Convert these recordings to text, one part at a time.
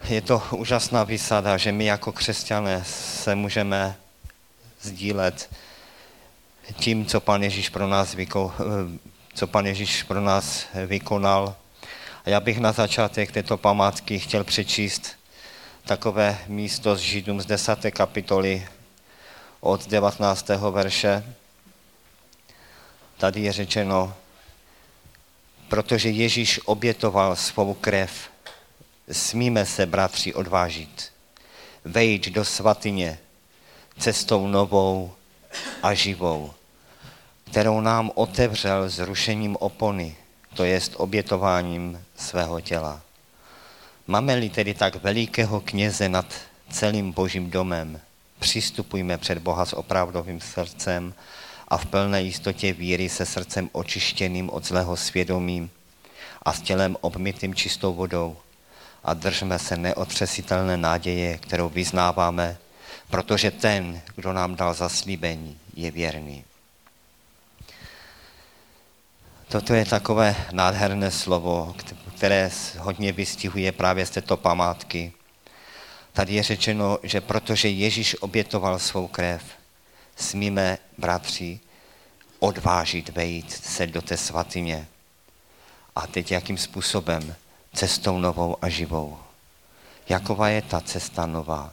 je to úžasná výsada, že my jako křesťané se můžeme sdílet tím, co Pán Ježíš pro nás vykonal. A já bych na začátek této památky chtěl přečíst takové místo z Židům z 10. kapitoly od 19. verše. Tady je řečeno, protože Ježíš obětoval svou krev, smíme se, bratři, odvážit, vejít do svatyně cestou novou a živou, kterou nám otevřel zrušením opony, to jest obětováním svého těla. Máme-li tedy tak velikého kněze nad celým Božím domem, přistupujme před Boha s opravdovým srdcem a v plné jistotě víry se srdcem očištěným od zlého svědomí a s tělem obmytým čistou vodou a držme se neotřesitelné naděje, kterou vyznáváme, protože ten, kdo nám dal zaslíbení, je věrný. Toto je takové nádherné slovo, které hodně vystihuje právě z této památky. Tady je řečeno, že protože Ježíš obětoval svou krev, smíme, bratři, odvážit vejít se do té svatyně. A teď jakým způsobem? Cestou novou a živou. Jaková je ta cesta nová?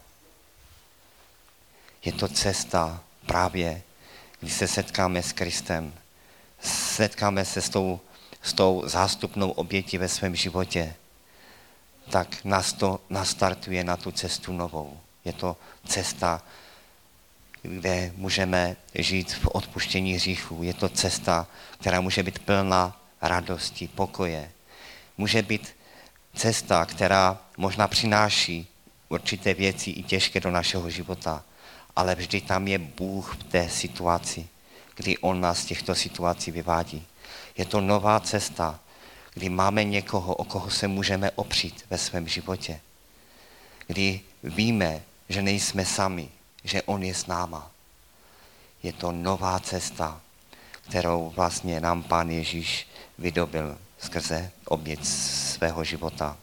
Je to cesta právě, kdy se setkáme s Kristem. Setkáme se s tou zástupnou obětí ve svém životě. Tak nás to nastartuje na tu cestu novou. Je to cesta, kde můžeme žít v odpuštění hříchů. Je to cesta, která může být plná radosti, pokoje. Může být cesta, která možná přináší určité věci i těžké do našeho života, ale vždy tam je Bůh v té situaci, kdy On nás z těchto situací vyvádí. Je to nová cesta, kdy máme někoho, o koho se můžeme opřít ve svém životě. Kdy víme, že nejsme sami, že On je s náma. Je to nová cesta, kterou vlastně nám Pán Ježíš vydobil skrze oběť svého života.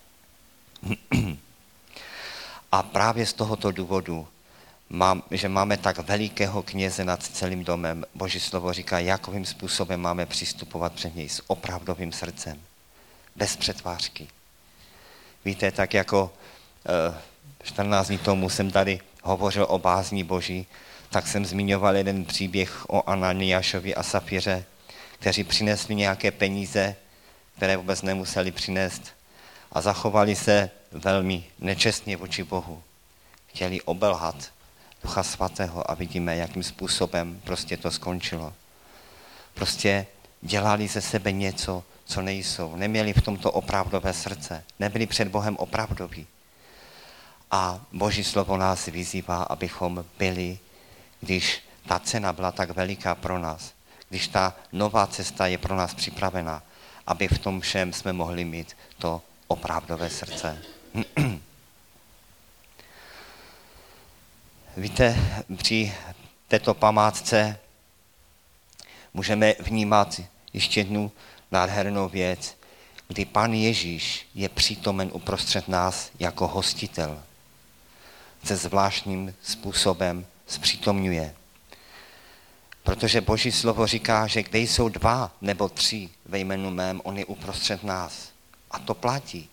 A právě z tohoto důvodu, že máme tak velikého kněze nad celým domem, Boží slovo říká, jakovým způsobem máme přistupovat před něj s opravdovým srdcem, bez přetvářky. Víte, tak jako 14 dní tomu jsem tady hovořil o bázni Boží, tak jsem zmiňoval jeden příběh o Ananiášovi a Safíře, kteří přinesli nějaké peníze, které vůbec nemuseli přinést a zachovali se velmi nečestně vůči Bohu. Chtěli obelhat Ducha Svatého a vidíme, jakým způsobem prostě to skončilo. Prostě dělali ze sebe něco, co nejsou. Neměli v tomto opravdové srdce. Nebyli před Bohem opravdoví. A Boží slovo nás vyzývá, abychom byli, když ta cena byla tak veliká pro nás, když ta nová cesta je pro nás připravena, aby v tom všem jsme mohli mít to opravdové srdce. Víte, při této památce můžeme vnímat ještě jednu nádhernou věc, kdy Pán Ježíš je přítomen uprostřed nás jako hostitel. Se zvláštním způsobem zpřítomňuje. Protože Boží slovo říká, že kde jsou 2 nebo 3 ve jménu mém, on je uprostřed nás. A to platí.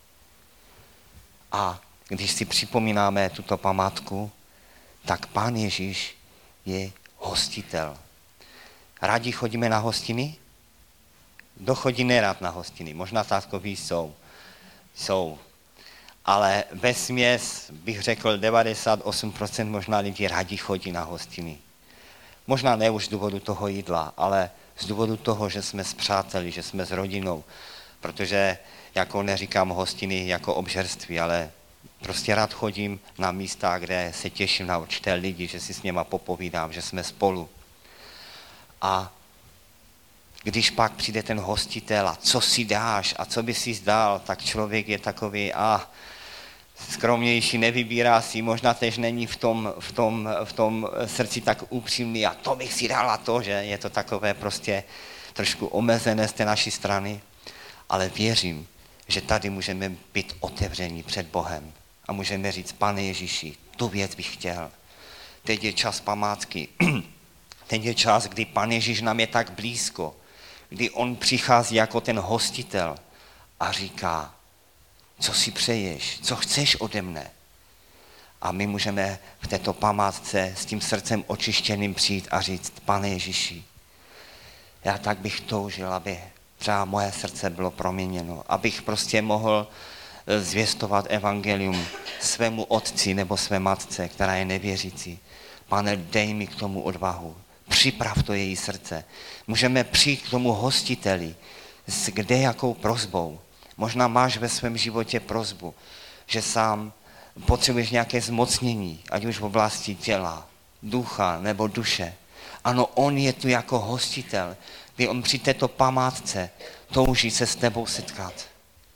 A když si připomínáme tuto památku, tak Pán Ježíš je hostitel. Rádi chodíme na hostiny? Kdo chodí nerad na hostiny? Možná takový jsou. Ale vesměs bych řekl 98% možná lidí rádi chodí na hostiny. Možná ne už z důvodu toho jídla, ale z důvodu toho, že jsme s přáteli, že jsme s rodinou. Protože jako neříkám hostiny jako obžerství, ale prostě rád chodím na místa, kde se těším na určité lidi, že si s něma popovídám, že jsme spolu. A když pak přijde ten hostitel a co si dáš a co by si dal, tak člověk je takový skromnější, nevybírá si, možná tež není v tom srdci tak upřímný a to bych si dal a to, že je to takové prostě trošku omezené z té naší strany, ale věřím, že tady můžeme být otevření před Bohem A můžeme říct, Pane Ježíši, tu věc bych chtěl. Teď je čas památky. Teď je čas, kdy Pan Ježíš nám je tak blízko, kdy on přichází jako ten hostitel a říká, co si přeješ, co chceš ode mne. A my můžeme v této památce s tím srdcem očištěným přijít a říct, Pane Ježíši, já tak bych toužil, aby třeba moje srdce bylo proměněno, abych prostě mohl zvěstovat evangelium svému otci nebo své matce, která je nevěřící. Pane, dej mi k tomu odvahu, připrav to její srdce. Můžeme přijít k tomu hostiteli s kdejakou prosbou. Možná máš ve svém životě prosbu, že sám potřebuješ nějaké zmocnění, ať už v oblasti těla, ducha nebo duše. Ano, on je tu jako hostitel, kdy on při této památce touží se s tebou setkat.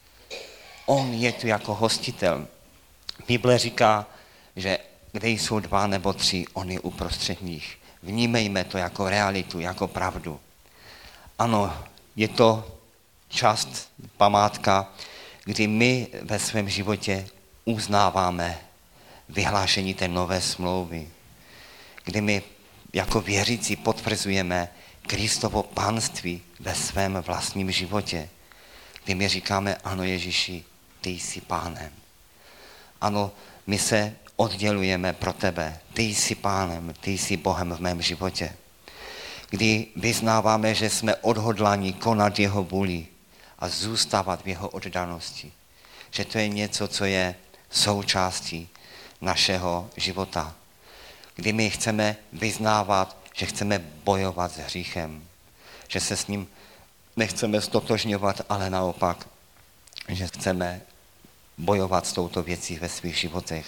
On je tu jako hostitel. Bible říká, že kde jsou 2 nebo 3, on je uprostřed nich. Vnímejme to jako realitu, jako pravdu. Ano, je to část, památka, kdy my ve svém životě uznáváme vyhlášení té nové smlouvy, kdy my jako věřící potvrzujeme Kristovo panství ve svém vlastním životě, kdy my říkáme, ano Ježíši, ty jsi pánem. Ano, my se oddělujeme pro tebe, ty jsi pánem, ty jsi Bohem v mém životě. Kdy vyznáváme, že jsme odhodláni konat jeho vůli a zůstávat v jeho oddanosti. Že to je něco, co je součástí našeho života. Kdy my chceme vyznávat, že chceme bojovat s hříchem. Že se s ním nechceme stotožňovat, ale naopak, že chceme bojovat s touto věcí ve svých životech.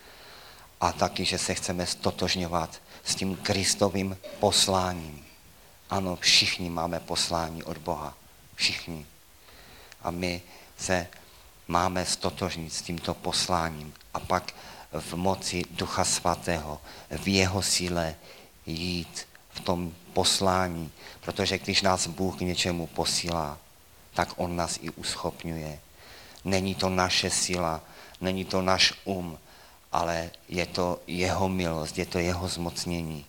A taky, že se chceme stotožňovat s tím Kristovým posláním. Ano, všichni máme poslání od Boha. Všichni. A my se máme stotožnit s tímto posláním a pak v moci Ducha Svatého, v jeho síle jít v tom poslání. Protože když nás Bůh k něčemu posílá, tak on nás i uschopňuje. Není to naše síla, není to náš ale je to jeho milost, je to jeho zmocnění.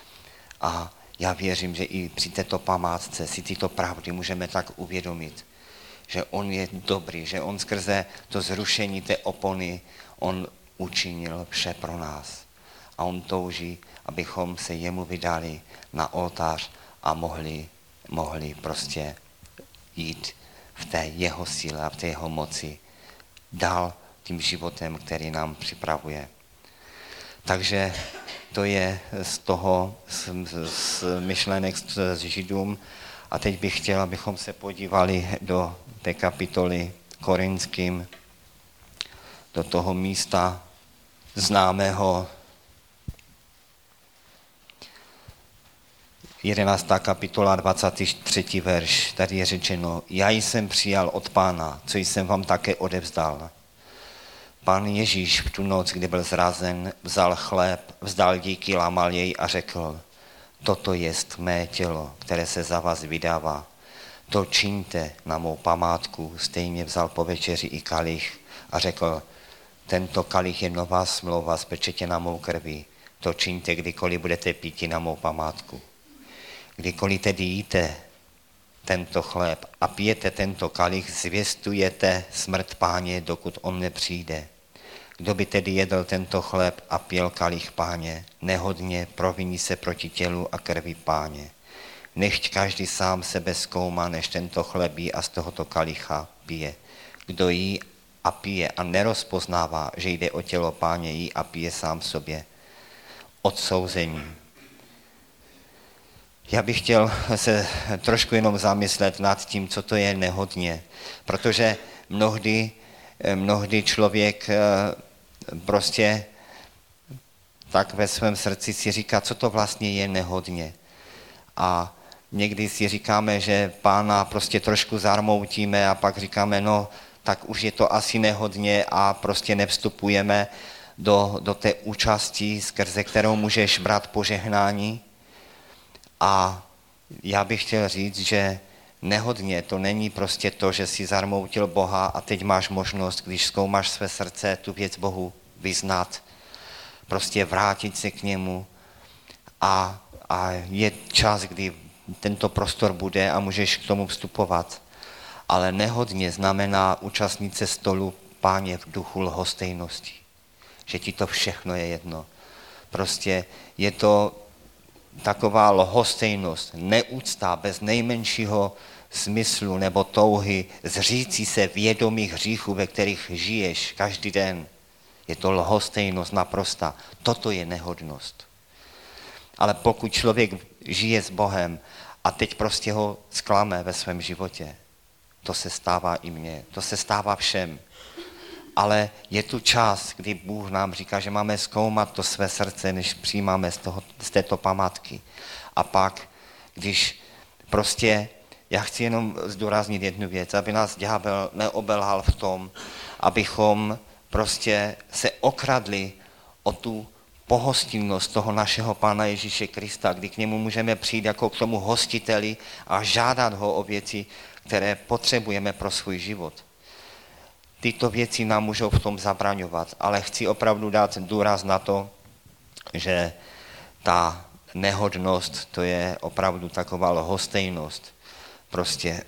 A já věřím, že i při této památce si tyto pravdy můžeme tak uvědomit, že on je dobrý, že on skrze to zrušení té opony, on učinil vše pro nás. A on touží, abychom se jemu vydali na oltář a mohli prostě jít v té jeho síle a v té jeho moci dál tím životem, který nám připravuje. Takže to je z toho, z myšlenek z Židům. A teď bych chtěl, abychom se podívali do té kapitoly Korinským, do toho místa známého 11. kapitola 23. verš. Tady je řečeno, já jsem přijal od Pána, co jsem vám také odevzdal. Pán Ježíš v tu noc, kdy byl zrazen, vzal chléb, vzdal díky, lámal jej a řekl, toto jest mé tělo, které se za vás vydává. To čiňte na mou památku. Stejně vzal po večeři i kalich a řekl, tento kalich je nová smlouva spečetěna mou krví. To čiňte, kdykoliv budete píti na mou památku. Kdykoliv tedy jíte tento chléb a pijete tento kalich, zvěstujete smrt Páně, dokud on nepřijde. Kdo by tedy jedl tento chléb a pil kalich Páně, nehodně proviní se proti tělu a krvi Páně. Nechť každý sám sebe zkoumá, než tento chléb jí a z tohoto kalicha pije. Kdo jí a pije a nerozpoznává, že jde o tělo Páně, jí a pije sám sobě odsouzení. Já bych chtěl se trošku jenom zamyslet nad tím, co to je nehodně, protože mnohdy člověk prostě tak ve svém srdci si říká, co to vlastně je nehodně. A někdy si říkáme, že Pána prostě trošku zarmoutíme a pak říkáme, no tak už je to asi nehodně a prostě nevstupujeme do té účasti, skrze kterou můžeš brát požehnání. A já bych chtěl říct, že Nehodně to není prostě to, že si zarmoutil Boha a teď máš možnost, když zkoumáš své srdce, tu věc Bohu vyznat, prostě vrátit se k němu a je čas, kdy tento prostor bude a můžeš k tomu vstupovat. Ale nehodně znamená účastnit se stolu Páně v duchu lhostejnosti. Že ti to všechno je jedno. Prostě je to taková lhostejnost, neúcta bez nejmenšího smyslu nebo touhy zříci se vědomých hříchů, ve kterých žiješ každý den. Je to lhostejnost naprosta. Toto je nehodnost. Ale pokud člověk žije s Bohem a teď prostě ho zklame ve svém životě, to se stává i mně, to se stává všem. Ale je tu čas, kdy Bůh nám říká, že máme zkoumat to své srdce, než přijímáme z této památky. A pak, když prostě, já chci jenom zdůraznit jednu věc, aby nás ďábel neobelhal v tom, abychom prostě se okradli o tu pohostinnost toho našeho Pána Ježíše Krista, kdy k němu můžeme přijít jako k tomu hostiteli a žádat ho o věci, které potřebujeme pro svůj život. Tyto věci nám můžou v tom zabraňovat, ale chci opravdu dát důraz na to, že ta nehodnost, to je opravdu taková lhostejnost. Prostě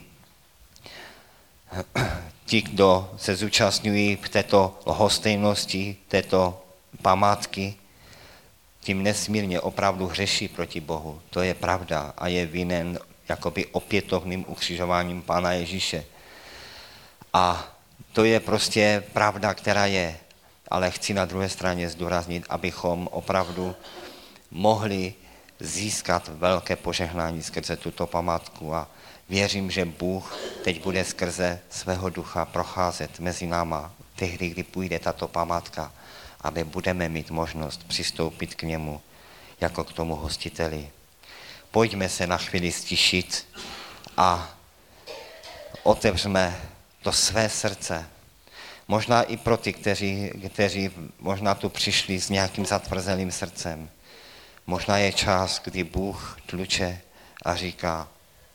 ti, kdo se zúčastňují v této lhostejnosti, této památky, tím nesmírně opravdu hřeší proti Bohu. To je pravda a je vinen jakoby opětovným ukřižováním Pána Ježíše. A to je prostě pravda, která je, ale chci na druhé straně zdůraznit, abychom opravdu mohli získat velké požehnání skrze tuto památku a věřím, že Bůh teď bude skrze svého ducha procházet mezi náma tehdy, kdy půjde tato památka, aby budeme mít možnost přistoupit k němu jako k tomu hostiteli. Pojďme se na chvíli stišit a otevřme to své srdce. Možná i pro ty, kteří možná tu přišli s nějakým zatvrzelým srdcem. Možná je čas, kdy Bůh tluče a říká,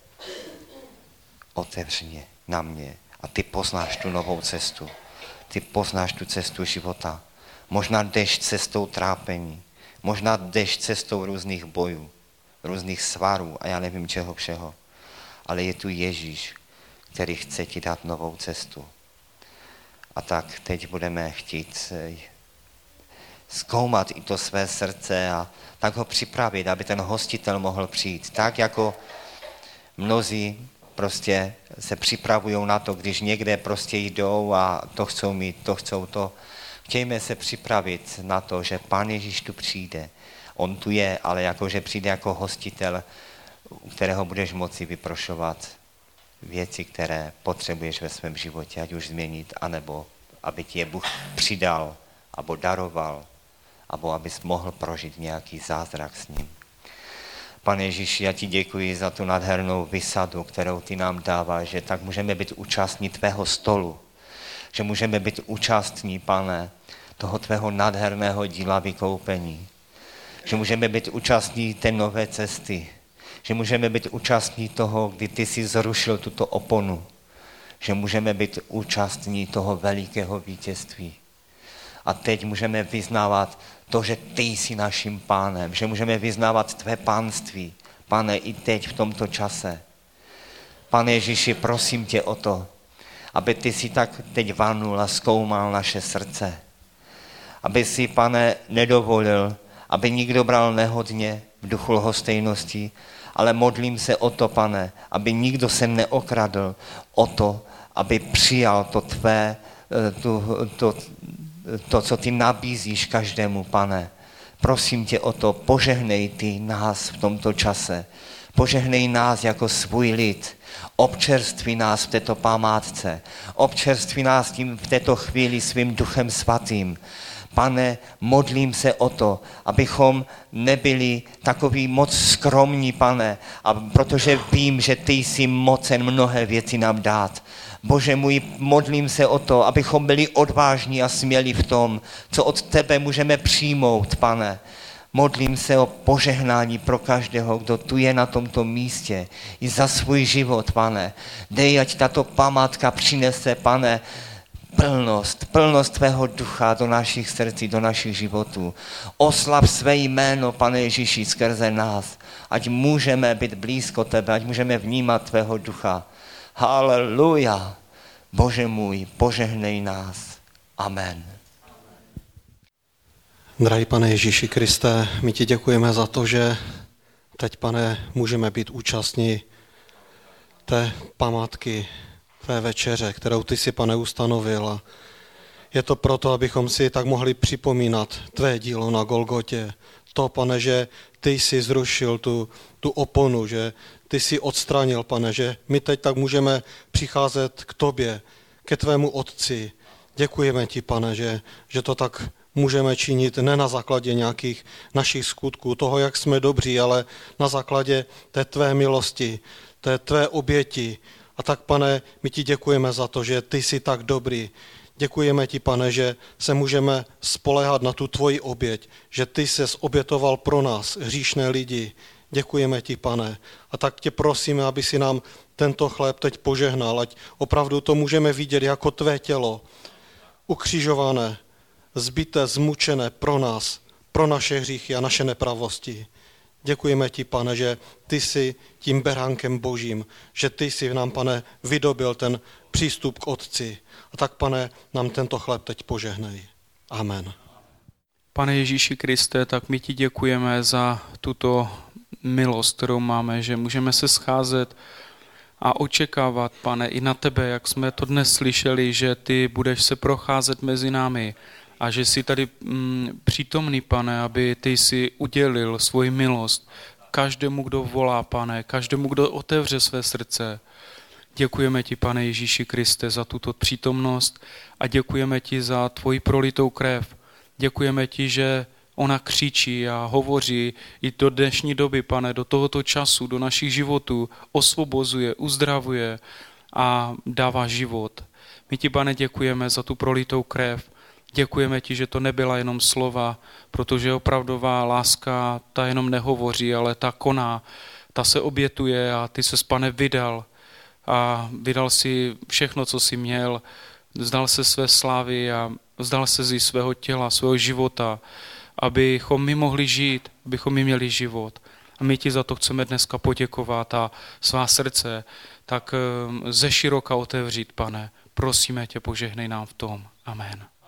otevř mě na mě a ty poznáš tu novou cestu. Ty poznáš tu cestu života. Možná jdeš cestou trápení, možná jdeš cestou různých bojů, různých svarů a já nevím čeho všeho. Ale je tu Ježíš, který chce ti dát novou cestu. A tak teď budeme chtít zkoumat i to své srdce a tak ho připravit, aby ten hostitel mohl přijít. Tak jako mnozí prostě se připravují na to, když někde prostě jdou a to chcou mít, to chcou to. Chtějme se připravit na to, že Pán Ježíš tu přijde. On tu je, ale jakože přijde jako hostitel, u kterého budeš moci vyprošovat věci, které potřebuješ ve svém životě, ať už změnit, anebo aby ti je Bůh přidal, abo daroval, abo abys mohl prožít nějaký zázrak s ním. Pane Ježíši, já ti děkuji za tu nádhernou vysadu, kterou ty nám dáváš, že tak můžeme být účastní tvého stolu, že můžeme být účastní, Pane, toho tvého nádherného díla vykoupení, že můžeme být účastní té nové cesty, že můžeme být účastní toho, kdy ty jsi zrušil tuto oponu, že můžeme být účastní toho velikého vítězství. A teď můžeme vyznávat to, že ty jsi naším pánem, že můžeme vyznávat tvé pánství, Pane, i teď v tomto čase. Pane Ježíši, prosím tě o to, aby ty si tak teď vanul a zkoumal naše srdce. Aby si, Pane, nedovolil, aby nikdo bral nehodně v duchu lhostejnosti, ale modlím se o to, Pane, aby nikdo se neokradl o to, aby přijal to tvé, to, co ty nabízíš každému, Pane. Prosím tě o to, požehnej ty nás v tomto čase. Požehnej nás jako svůj lid. Občerství nás v této památce. Občerství nás tím v této chvíli svým Duchem Svatým. Pane, modlím se o to, abychom nebyli takový moc skromní, Pane, a protože vím, že ty jsi mocen mnohé věci nám dát. Bože můj, modlím se o to, abychom byli odvážní a smělí v tom, co od tebe můžeme přijmout, Pane. Modlím se o požehnání pro každého, kdo tu je na tomto místě. I za svůj život, Pane. Dej, ať tato památka přinese, Pane, plnost tvého ducha do našich srdcí, do našich životů. Oslav své jméno, Pane Ježíši, skrze nás. Ať můžeme být blízko tebe, ať můžeme vnímat tvého ducha. Haleluja. Bože můj, požehnej nás. Amen. Drahý Pane Ježíši Kriste, my ti děkujeme za to, že teď, Pane, můžeme být účastní té památky, té večeře, kterou ty si, Pane, ustanovil. A je to proto, abychom si tak mohli připomínat tvé dílo na Golgotě. To, Pane, že ty jsi zrušil tu oponu, že ty jsi odstranil, Pane, že my teď tak můžeme přicházet k tobě, ke tvému Otci. Děkujeme ti, Pane, že to tak můžeme činit ne na základě nějakých našich skutků, toho, jak jsme dobří, ale na základě té tvé milosti, té tvé oběti. A tak, Pane, my ti děkujeme za to, že ty jsi tak dobrý. Děkujeme ti, Pane, že se můžeme spoléhat na tu tvoji oběť, že ty ses obětoval pro nás, hříšné lidi. Děkujeme ti, Pane. A tak tě prosíme, aby si nám tento chléb teď požehnal, ať opravdu to můžeme vidět jako tvé tělo, ukřižované, zbité, zmučené pro nás, pro naše hříchy a naše nepravosti. Děkujeme ti, Pane, že ty jsi tím beránkem Božím, že ty jsi nám, Pane, vydobil ten přístup k Otci. A tak, Pane, nám tento chléb teď požehnej. Amen. Pane Ježíši Kriste, tak my ti děkujeme za tuto milost, kterou máme, že můžeme se scházet a očekávat, Pane, i na tebe, jak jsme to dnes slyšeli, že ty budeš se procházet mezi námi a že jsi tady přítomný, Pane, aby ty jsi udělil svoji milost každému, kdo volá, Pane, každému, kdo otevře své srdce. Děkujeme ti, Pane Ježíši Kriste, za tuto přítomnost a děkujeme ti za tvoji prolitou krev. Děkujeme ti, že ona křičí a hovoří i do dnešní doby, Pane, do tohoto času, do našich životů, osvobozuje, uzdravuje a dává život. My ti, Pane, děkujeme za tu prolitou krev. Děkujeme ti, že to nebyla jenom slova, protože opravdová láska, ta jenom nehovoří, ale ta koná, ta se obětuje a ty ses, Pane, vydal. A vydal si všechno, co jsi měl, vzdal se své slávy a vzdal se z svého těla, svého života, abychom my mohli žít, abychom my měli život. A my ti za to chceme dneska poděkovat a svá srdce tak ze široka otevřít, Pane. Prosíme tě, požehnej nám v tom. Amen.